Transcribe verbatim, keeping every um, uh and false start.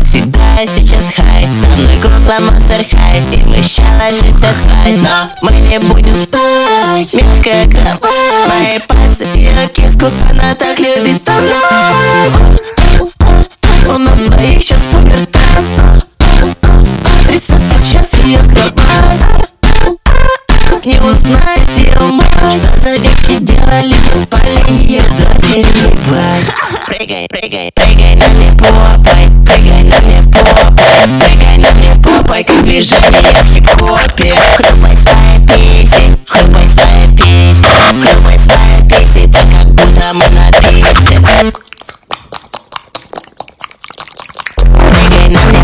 как всегда, сейчас хай. Со мной группа Monster High, и мы ща ложимся спать. Но мы не будем спать. Мягкая кровать, мои пальцы в ее киску, она так любит вставлять. У нас двоих сейчас пубертат. Трясется сейчас ее кровать. Не узнаете ее мать. Что за вещи делали, мы спали ее дочери. Прыгай, прыгай, прыгай на мне попой. Прыгай на мне попой. Прыгай на мне попой, как движение в хип-хопе. Хлюпай свои писи, хлюпай свои писи, хлюпай свои писи, так как будто мы на пиксе. Прыгай на мне